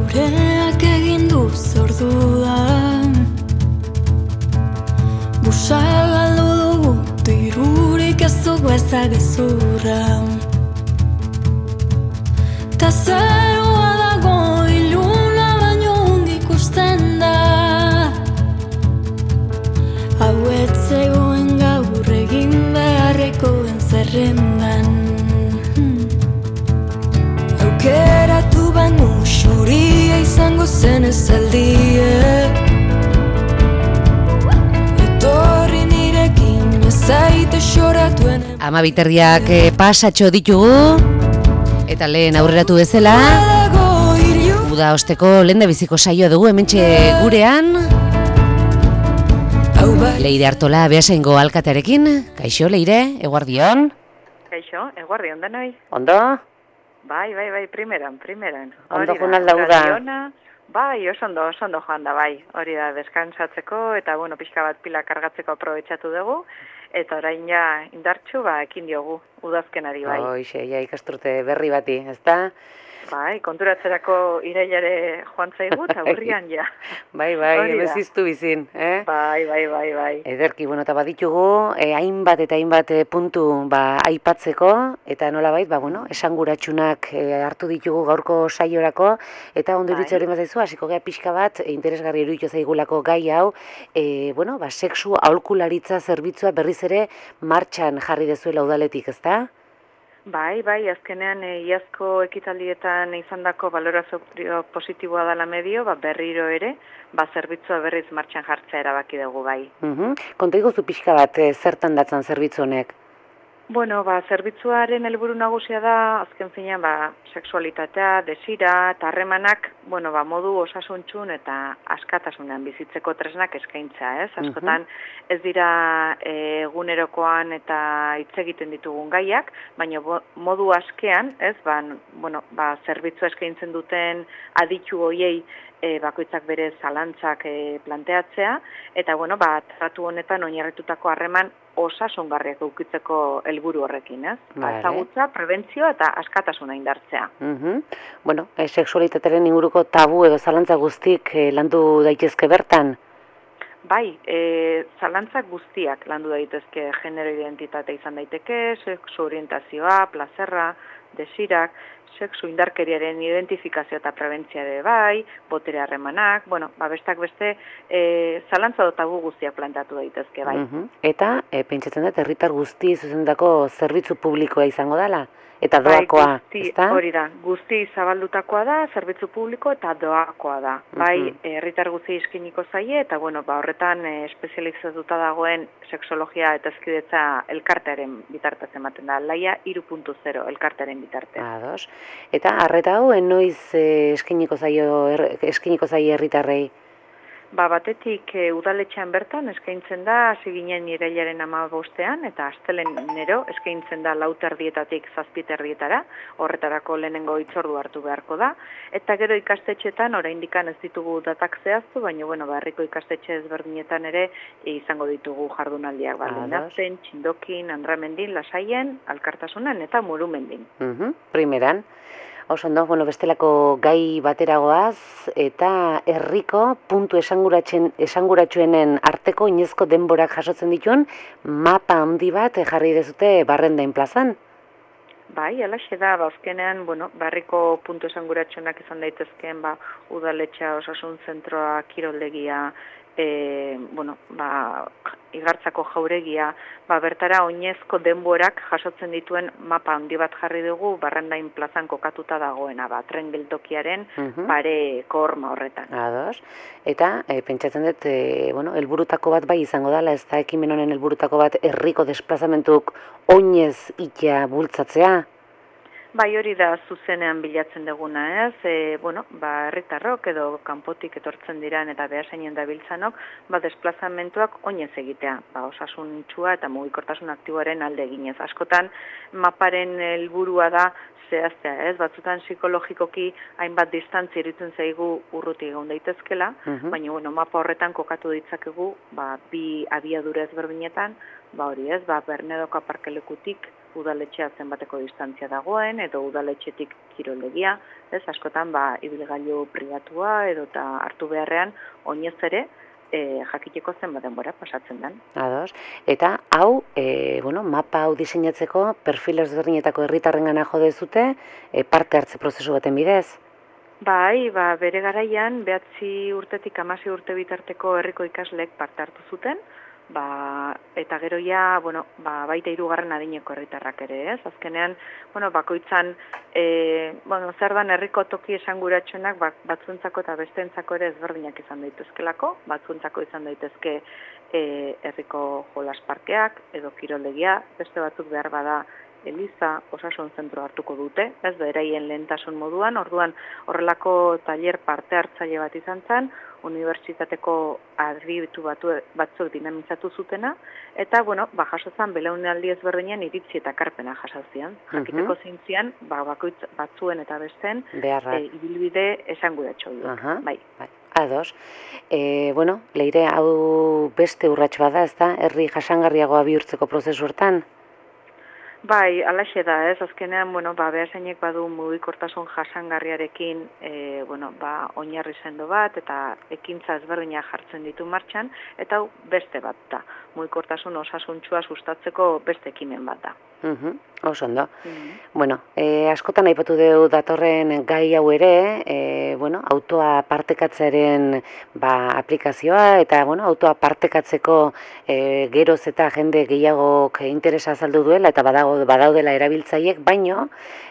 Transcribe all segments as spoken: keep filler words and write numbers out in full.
Gureak egin du zordua, busa galdu dugu, dirurik ez dugu ezagezurra. Ta zerua dago iluna baino hund ikusten da, hau ez zegoen gaur egin beharrekoen zerrendan. Aukeratu baino xuria izango zen ezaldie, etorri nirekin ezaite xoratuen. Ama biterriak eh, pasatxo ditugu, eta lehen aurreratu bezala, uda osteko lehen da biziko saioa dugu hementxe gurean. Leire Artola Beasaingo alkatearekin. Kaixo, Leire, eguardion. Kaixo, eguardion denoi. Ondo? Bai, bai, bai, primeran, primeran. Ondo joan alda uda. Bai, oso ondo, oso ondo joan da, bai. Hori da, deskansatzeko eta, bueno, pixka bat pila kargatzeko aprobetxatu dugu. Eta orain ja indartxu, ba, ekin diogu, udazkenari, bai. Hoixe, ja ikasturte berri bati, ezta? Bai, konturatzerako irailare joan zaigu, eta urrian ja. Bai, bai, emeziztu bizin, eh? Bai, bai, bai, bai. Ederki, bueno, eta baditugu, eh, hainbat eta hainbat eh, puntu ba, aipatzeko, eta nolabait, ba, bueno, esanguratsunak eh, hartu ditugu gaurko saiorako, eta ondo iruditzen hori mazaizu, hasiko gea pixka bat, eh, interesgarri iruditu zaigulako gai hau, eh, bueno, ba, sexu aholkularitza zerbitzua berriz ere martxan jarri dezuela udaletik, ezta? Bai, bai, azkenean e, iazko ekitaldietan izandako balorazio positiboa dela medio, ba, berriro ere, ba, zerbitzua berriz martxan jartzea erabaki dugu, bai. Uh-huh. Konta iguzu pixka bat, e, zertan datzan zerbitzu honek? Bueno, ba, zerbitzuaren helburu nagusia da, azken finean, ba, sexualitatea, desira eta harremanak, bueno, ba, modu osasuntxun eta askatasunean bizitzeko tresnak eskaintza, ez? Askotan ez dira e, egunerokoan eta hitz egiten ditugun gaiak, baina bo, modu askean, ez? Ba, bueno, ba, zerbitzu eskaintzen duten aditu hoiei E, bakoitzak bere zalantzak e, planteatzea, eta bueno, ba, tratu honetan oinarritutako harreman osasungarriak ukitzeko helburu horrekin, ez? Ba, ezagutza, prebentzioa eta askatasuna indartzea. Uh-huh. Bueno, e, sexualitatearen inguruko tabu edo zalantza guztik e, landu daitezke bertan? Bai, e, zalantzak guztiak landu daitezke, genero identitate izan daiteke, sexu orientazioa, plazerra, desirak, sexu indarkeriaren identifikazio eta prebentzia ere bai, botere harremanak, bueno, ba, bestak beste, e, zalantza do tabu guztiak plantatu daitezke, bai. Uh-huh. Eta, e, pentsatzen dut, herritar guzti zuzendako zerbitzu publikoa izango dela? Eta doakoa, bai, guzti, ezta? Hori da, guzti zabaldutakoa da, zerbitzu publiko eta doakoa da. Uh-huh. Bai, herritar guzti iskiniko zaie, eta bueno, ba, horretan e, espezializatuta dagoen sexologia eta ezkidetza elkartearen bitartez ematen da. Laia hiru puntu zero elkartearen bitartez. Ados. Eta arreta hau, noiz e, eskiniko zaio, er, eskiniko zaie herritarrei? Ba, batetik e, udaletxean bertan eskaintzen da, hasi ginen irailaren hamabostean, eta astelehenero eskaintzen da lau terdietatik zazpi terdietara, horretarako lehenengo hitzordu hartu beharko da, eta gero ikastetxetan, oraindik ez ditugu datak zehaztu, baina bueno, ba, herriko ikastetxe ezberdinetan ere e, izango ditugu jardunaldiak, ba, Lenazen, Txindokin, Andramendin, Lasaien, Alkartasunan eta Murumendin. Uh-huh. Primeran. Oso ondo, bueno, bestelako gai bateragoaz, eta herriko puntu esanguratsuenen arteko inezko denborak jasotzen dituen mapa handi bat jarri dezute Barrendain plazan. Bai, alaxe da, ba, azkenean, bueno, barriko puntu esanguratsuenak izan daitezkeen, ba, udaletxea, osasun zentroa, kiroldegia, e, bueno, ba, igartzako jauregia, ba, bertara oinezko denborak jasotzen dituen mapa handi bat jarri dugu Barrendain plazan kokatuta dagoena, ba, tren geltokiaren uh-huh. pareko horma horretan. Ados. Eta, e, pentsatzen dut, e, bueno, helburutako bat bai izango dela, ez da ekimen honen helburutako bat herriko desplazamentuk oinez itea bultzatzea? Bai, hori da zuzenean bilatzen duguna, ez? E, bueno, ba, herritarrok edo kanpotik etortzen diran eta behasainen dabiltzanok, ba, desplazamentuak oinez egitea, ba, osasuntxua eta mugikortasun aktiboaren alde eginez. Askotan, maparen helburua da zehaztea, ez? Batzutan psikologikoki hainbat distantzi iruditzen zaigu urruti egon daitezkela, uh-huh. baina bueno, mapa horretan kokatu ditzakegu, ba, bi abiadura ezberdinetan, ba hori ez, ba Bernedoka parkelekutik udaletxea zenbateko distantzia dagoen, edo udaletxetik kiroldegia, ez, askotan, ba, ibilgailu pribatua, edo eta hartu beharrean, oinez ere, e, jakiteko zenbat denbora pasatzen den. Ados. Eta hau, e, bueno, mapa hau diseinatzeko, perfil ezberdinetako herritarrengana jo dezute, e, parte hartze prozesu baten bidez? Bai, ba, bere garaian, behatzi urtetik amasi urte bitarteko herriko ikaslek parte hartu zuten, ba, eta gero ja, bueno, ba, baita hirugarren adineko herritarrak ere, ez? Azkenean, bueno, bakoitzan, e, bueno, zer dan herriko toki esanguratsuenak ba, batzuentzako eta besteentzako ere ezberdinak izan daitezkelako, batzuentzako izan daitezke e, herriko jolas parkeak edo kiroldegia, beste batzuk behar bada Eliza, osasun zentro hartuko dute, ez beraien lehentasun moduan, orduan horrelako tailer parte hartzaile bat izan zen, unibertsitateko adibidatu batu, batzuk dinamizatu zutena, eta, bueno, ba, jaso zen, belaunaldi ezberdinen iritzi eta karpena jasazian. Jakiteko uh-huh. zintzian, ba, bakoitz batzuen eta besten, e, ibilbide esanguratxo dut. Uh-huh. Bai. Bai. Ados. E, bueno, Leire, hau beste urrats bada, ez da, herri jasangarriagoa bihurtzeko prozesu hortan? Bai, alaxe da, ez, azkenean, bueno, ba, behasainek badu mugikortasun jasangarriarekin, e, bueno, ba, oinarri sendo bat, eta ekintza ezberdina jartzen ditu martxan, eta hau beste bat da, mugikortasun osasuntsua sustatzeko beste ekimen bat da. Uhum, oso ondo. Mm. Bueno, e, askotan aipatu dugu datorren gai hau ere, e, bueno, autoa partekatzearen ba, aplikazioa, eta bueno, autoa partekatzeko e, geroz eta jende gehiagok interesa azaldu duela, eta badago, badaudela erabiltzaiek, baino,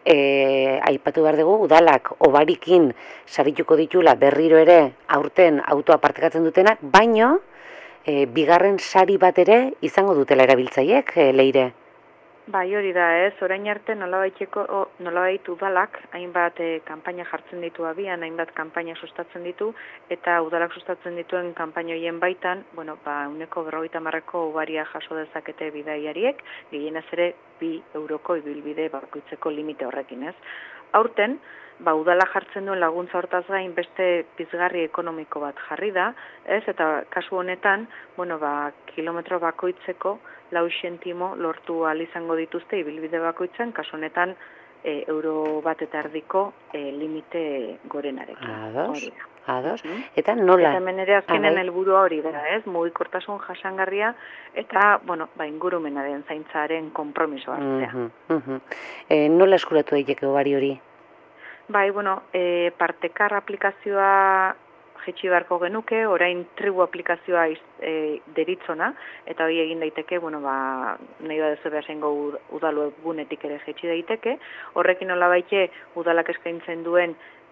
e, aipatu behar dugu, udalak obarikin sarituko ditula berriro ere aurten autoa partekatzen dutenak, baino, e, bigarren sari bat ere izango dutela erabiltzaiek, e, Leire. Bai, hori da, ez, orain arte nolabaiteko, nolabait udalak, hainbat e, kanpaina jartzen ditu abian, hainbat kanpaina sustatzen ditu, eta udalak sustatzen dituen kanpaina horien baitan, bueno, ba, uneko berrogeita hamarreko ubaria jaso dezakete bidaiariek, gehienez ere bi euroko ibilbide bakoitzeko limite horrekin, ez. Aurten, ba, udala jartzen duen laguntza hortaz gain beste pizgarri ekonomiko bat jarri da, ez, eta kasu honetan, bueno, ba, kilometro bakoitzeko lau zentimo lortu ahal izango dituzte ibilbide bakoitzen, kasu honetan e, euro bat eta erdiko e, limite gorenarekin. Ados, ados. Mm-hmm. Eta nola? Eta hemen ere azkenen helburua hori da, ez, mugikortasun jasangarria eta, bueno, ba, ingurumenaren zaintzaren konpromiso hartzea. Uh-huh, uh-huh. E, nola eskuratu daiteke hobari hori? Bai, bueno, e, partekar aplikazioa jetxi beharko genuke, orain tribu aplikazioa iz, e, deritzona, eta hori egin daiteke, bueno, ba, nahi badezu behar zengo udal webgunetik ere jetxi daiteke, horrekin nola baite udalak eskaintzen duen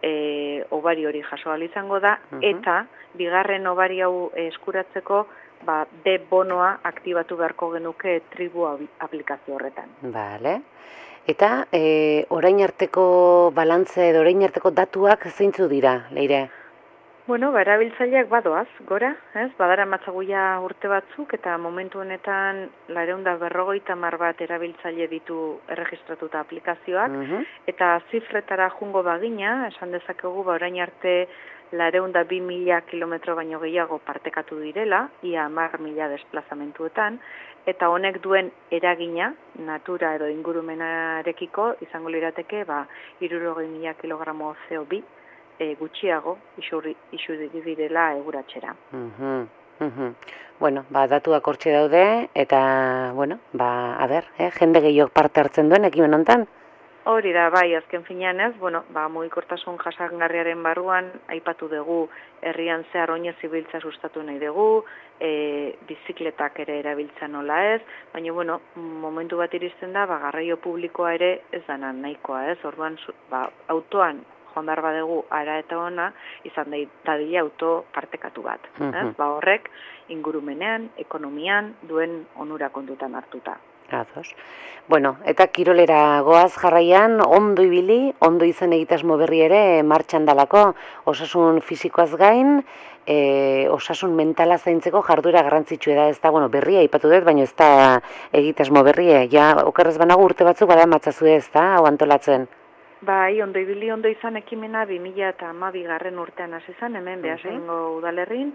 e, obari hori jaso ahal izango da, uh-huh. eta bigarren obari hau eskuratzeko, ba, B bonoa aktibatu beharko genuke tribu aplikazio horretan. Vale. Eta e, orain arteko balantze edo orain arteko datuak zeintzu dira, Leire? Bueno, ba, erabiltzaileak badoaz, gora, ez? Badara matzaguia urte batzuk, eta momentu honetan laurehun eta berrogeita hamar bat erabiltzaile ditu erregistratuta aplikazioak, uh-huh. eta zifretara jungo bagina, esan dezakegu, ba, orain arte laurehun eta bi mila kilometro baino gehiago partekatu direla, ia hamar mila desplazamentuetan, eta honek duen eragina, natura edo ingurumenarekiko, izango lirateke, ba, hirurogei mila kilogramo C O bi, E, gutxiago isuri, isuri direla eguratxera. Uh-huh, uh-huh. Bueno, ba, datuak hortxe daude, eta, bueno, ba, a ber, eh, jende gehiok parte hartzen duen ekimen hontan? Hori da, bai, azken finean ez, bueno, ba, mugikortasun jasangarriaren barruan, aipatu dugu, herrian zehar oinez ibiltza sustatu nahi dugu, e, bizikletak ere erabiltza nola ez, baina, bueno, momentu bat iristen da, ba, garraio publikoa ere ez dana nahikoa ez, orduan, ba, autoan, jondar badegu ara eta ona, izan dadila auto partekatu bat. Uh-huh. Ez? Ba horrek, ingurumenean, ekonomian, duen onura kontutan hartuta. Ados. Bueno, eta kirolera goaz jarraian, ondo ibili, ondo izan egitasmo berri ere martxan dalako, osasun fisikoaz gain, e, osasun mentala zaintzeko jarduera garrantzitsua da, ez da, bueno, berria aipatu dut, baina ez da egitasmo berria, ja, okerrez banago urte batzuk bada matzazu ez da, hau antolatzen. Bai, ondo ibili ondo izan ekimena bi mila hamabi garren urtean hasi zen, hemen Beasaingo udalerrin,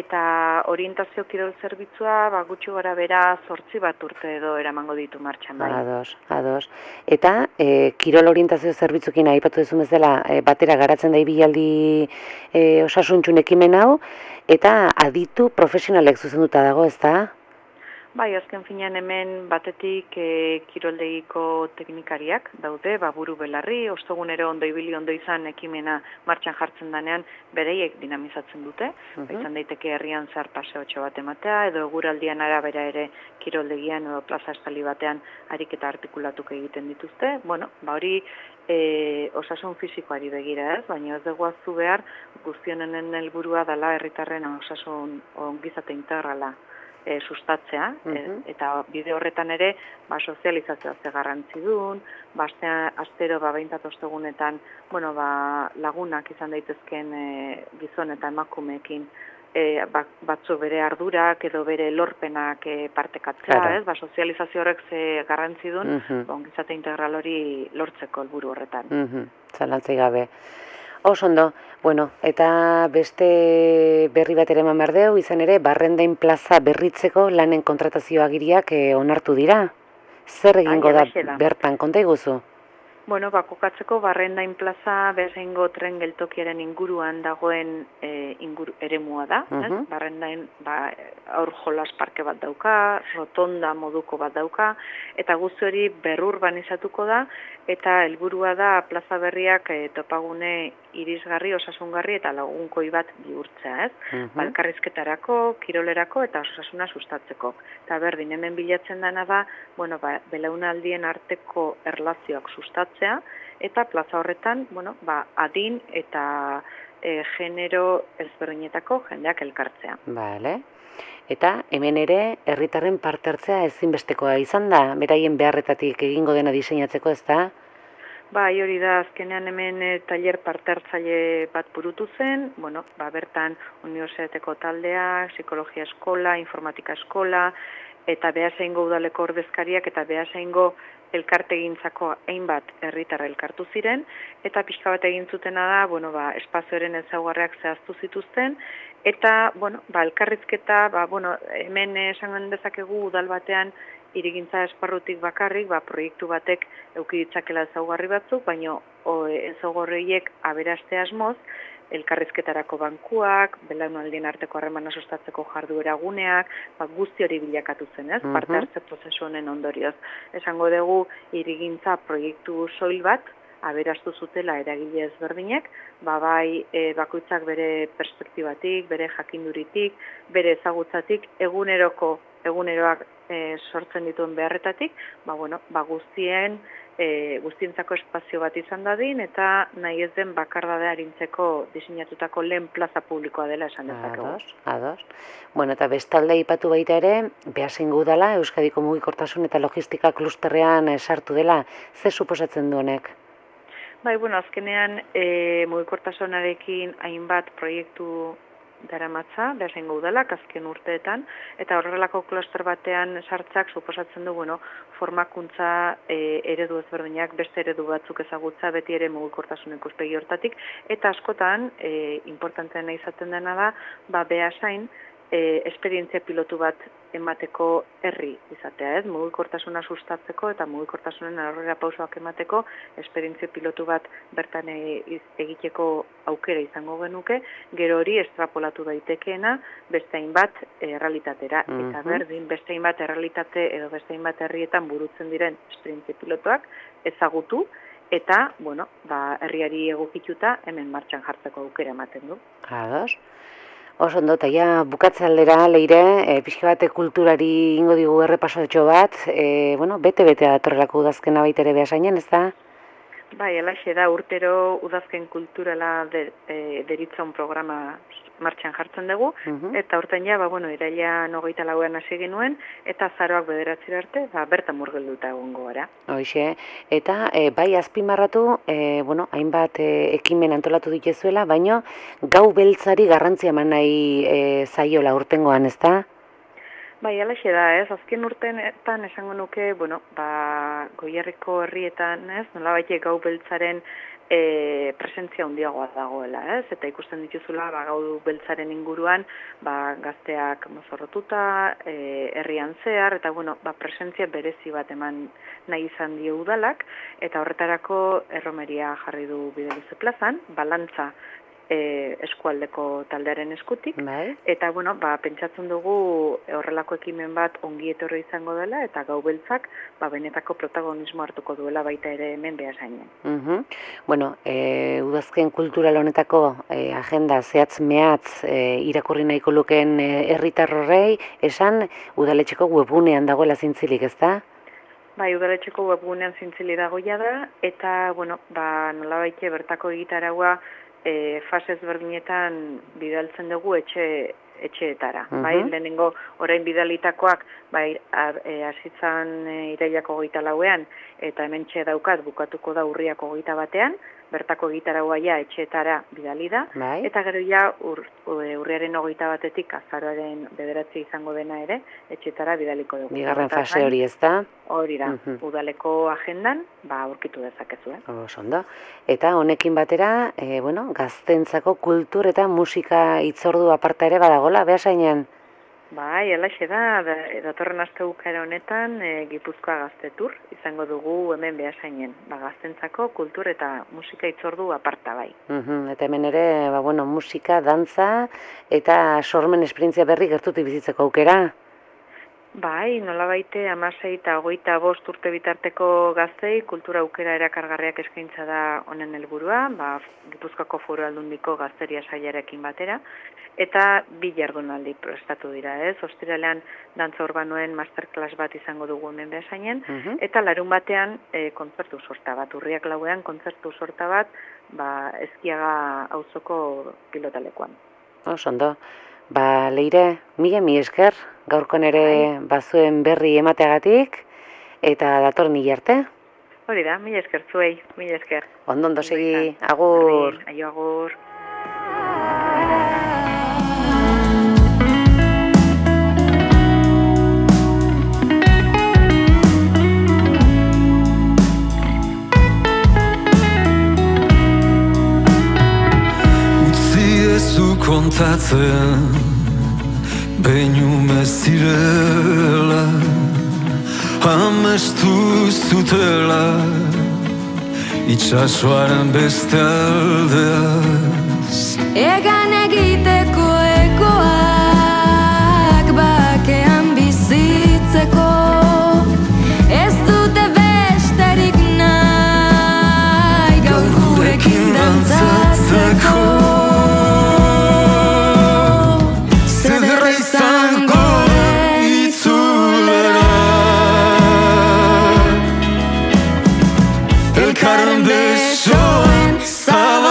eta orientazio kirol zerbitzua ba, gutxi gora bera zortzi bat urte edo eramango ditu martxan bai. Ados, ados. Eta e, kirol orientazio zerbitzukin aipatu duzun bezala e, batera garatzen da ibilaldi e, osasuntxun ekimen hau, eta aditu profesionalek zuzenduta dago, ezta? Bai, azken finean hemen batetik e, kiroldegiko teknikariak daude, ba, buru belarri, ostogunero ondo ibili ondo izan ekimena martxan jartzen danean bereiek dinamizatzen dute, uh -huh. izan daiteke herrian zehar paseotxo bat ematea, edo eguraldian arabera ere kiroldegian edo plaza estali batean ariketa artikulatuk egiten dituzte. Bueno, ba hori e, osasun fisikoari begira ez, baina ez dugu aztu behar guztionenen helburua dela herritarren osasun ongizate integrala E, sustatzea, uh -huh. e, eta bide horretan ere ba, sozializazioa ze garrantzi duen, ba, astea, astero ba, behintzat ostegunetan bueno, ba, lagunak izan daitezken e, gizon eta emakumeekin e, ba, batzu bere ardurak edo bere lorpenak e, partekatzea, claro. Ez? Ba, sozializazio horrek ze garrantzi duen, uh -huh. ba, ongizate integral hori lortzeko helburu horretan. Uh -huh. Zalantzai gabe. Oso ondo, bueno, eta beste berri bat ere eman behar dugu, izan ere, Barrendain plaza berritzeko lanen kontratazio agiriak eh, onartu dira. Zer egingo da bertan, konta iguzu? Bueno, ba, kokatzeko Barrendain plaza Beasaingo tren geltokiaren inguruan dagoen e, inguru, eremua da. Uh -huh. Barrendain ba, aur jolas parke bat dauka, rotonda moduko bat dauka, eta guzti hori berrurbanizatuko da, eta helburua da plaza berriak e, topagune irisgarri, osasungarri eta lagunkoi bat bihurtzea, ez? Uh -huh. Balkarrizketarako, kirolerako eta osasuna sustatzeko. Eta berdin, hemen bilatzen dena da, bueno, ba, belaunaldien arteko erlazioak sustatzea, eta plaza horretan, bueno, ba, adin eta e, genero ezberdinetako jendeak elkartzea. Vale. Eta hemen ere herritarren parte hartzea ezinbestekoa izan da, beraien beharretatik egingo dena diseinatzeko, ez da? Bai, hori da, azkenean hemen e, tailer parte hartzaile bat burutu zen, bueno, ba, bertan unibertsitateko taldea, psikologia eskola, informatika eskola, eta Beasaingo udaleko ordezkariak eta Beasaingo elkartegintzako hainbat herritar elkartu ziren, eta pixka bat egin zutena da, bueno, ba, espazioaren ezaugarriak zehaztu zituzten, eta, bueno, ba, elkarrizketa, ba, bueno, hemen esan dezakegu udal batean hirigintza esparrutik bakarrik, ba, proiektu batek eduki ditzakela ezaugarri batzuk, baina ezaugarriek aberaste asmoz, elkarrizketarako bankuak, belaunaldien arteko harremana sustatzeko jarduera guneak, ba, guzti hori bilakatu zen, ez? Uh-huh. Parte hartze prozesu honen ondorioz. Esango dugu hirigintza proiektu soil bat, aberastu zutela eragile ezberdinek, ba, bai e, bakoitzak bere perspektibatik, bere jakinduritik, bere ezagutzatik, eguneroko, eguneroak e, sortzen dituen beharretatik, ba, bueno, ba, guztien, E, guztientzako espazio bat izan dadin, eta nahi ez den bakardadea arintzeko diseinatutako lehen plaza publikoa dela esan dezakegu. Ados, ados. Bueno, eta bestalde ipatu baita ere, Beasaingo udala, Euskadiko mugikortasun eta logistika klusterrean sartu dela, ze suposatzen du honek? Bai, bueno, azkenean e, mugikortasunarekin hainbat proiektu daramatza, Beasaingo udalak azken urteetan, eta horrelako kluster batean sartzak suposatzen du, bueno, formakuntza e, eredu ezberdinak, beste eredu batzuk ezagutza, beti ere mugikortasun ikuspegi hortatik, eta askotan, e, importanteena izaten dena da, ba, Beasain, e, esperientzia pilotu bat emateko herri izatea, ez? Mugikortasuna sustatzeko eta mugikortasunen aurrera pausoak emateko esperientzia pilotu bat bertan egiteko aukera izango genuke, gero hori estrapolatu daitekeena beste hainbat errealitatera. Uh-huh. Eta berdin, beste hainbat errealitate edo beste hainbat herrietan burutzen diren esperientzia pilotuak ezagutu, eta, bueno, ba, herriari egokituta hemen martxan jartzeko aukera ematen du. Ados. Oso ondo, eta ja, bukatze aldera, Leire, e, pixka bate kulturari ingo digu errepasotxo bat, e, bueno, bete-betea datorrelako udazkena baita ere Beasainen, ez da? Bai, alaxe da, urtero udazken kulturala de, e, deritzon programa martxan jartzen dugu, uh-huh. Eta urten ja, ba, bueno, irailean hogeita lauean hasi genuen, eta azaroak bederatzera arte, ba, bertan murgelduta egongo gara. Hoxe, eta e, bai azpimarratu, e, bueno, hainbat e, ekimen antolatu dituzuela, baino gau beltzari garrantzia eman nahi e, zaiola urtengoan, ez da? Bai, alaxe da, ez, azken urteetan esango nuke, bueno, ba, Goierriko herrietan, ez, nolabait gau beltzaren e, presentzia handiagoa dagoela, ez, eta ikusten dituzula, ba, gau beltzaren inguruan, ba, gazteak mozorrotuta, e, herrian zehar, eta, bueno, ba, presentzia berezi bat eman nahi izan dio udalak, eta horretarako erromeria jarri du Bideluze plazan, balantza, E, eskualdeko taldearen eskutik, bai. Eta, bueno, ba, pentsatzen dugu horrelako ekimen bat ongi etorri izango dela, eta gau beltzak, ba, benetako protagonismo hartuko duela baita ere hemen Beasainen. Uh-huh. Bueno, e, udazken kultural honetako e, agenda zehatz mehatz e, irakurri nahiko lukeen herritar horrei, esan udaletxeko webgunean dagoela zintzilik, ezta? Bai, udaletxeko webgunean zintzili dagoia da, eta, bueno, ba, nolabaite bertako egitaragua E, fase ezberdinetan bidaltzen dugu etxe etxeetara, uh-huh. bai, lehenengo orain bidalitakoak, bai, hasitzan e, irailako hogeita lauean, eta hementxe daukat bukatuko da urriako hogeita batean, bertako egitaragoa ja etxeetara bidali da, bai. Eta gero ja ur, urriaren hogeita batetik azaroaren bederatzi izango dena ere, etxeetara bidaliko dugu. Bigarren fase hori, ez da? Hori da, uh-huh. udaleko agendan, ba, aurkitu dezakezu, eh? Oso ondo. Eta honekin batera, e, bueno, gaztentzako kultur eta musika hitzordu aparta ere badagola, Beasainen? Bai, alaxe da, da datorren aste bukaera honetan e, Gipuzkoa gaztetur izango dugu hemen Beasainen. Ba, gaztentzako kultur eta musika hitzordu aparta bai. Uh-huh. Eta hemen ere, ba, bueno, musika, dantza eta sormen esperientzia berri gertutik bizitzeko aukera? Bai, nolabaite hamasei eta hogeita bost urte bitarteko gaztei kultura aukera erakargarriak eskaintza da honen helburua, ba, Gipuzkoako Foru Aldundiko gazteria sailarekin batera, eta bi jardunaldi prestatu dira, ez? Ostiralean dantza urbanoen masterclass bat izango dugu hemen Beasainen, uh-huh. eta larun batean e, kontzertu sorta bat, urriak lauean kontzertu sorta bat, ba, Ezkiaga auzoko pilotalekoan. Oso ondo. Ba, Leire, mila mi esker, gaurkon ere bazuen berri emateagatik, eta datorren hilarte. Hori da, mila esker zuei, mila esker. Ondo, ondo segi, agur. Aio, agur. Kontatzen behinume zirela amestu zutela itxasoaren beste aldeaz Egan egiteko ekoak bakean bizitzeko ez dute besterik nahi gaur gurekin dantzatzeko Elkarren besoen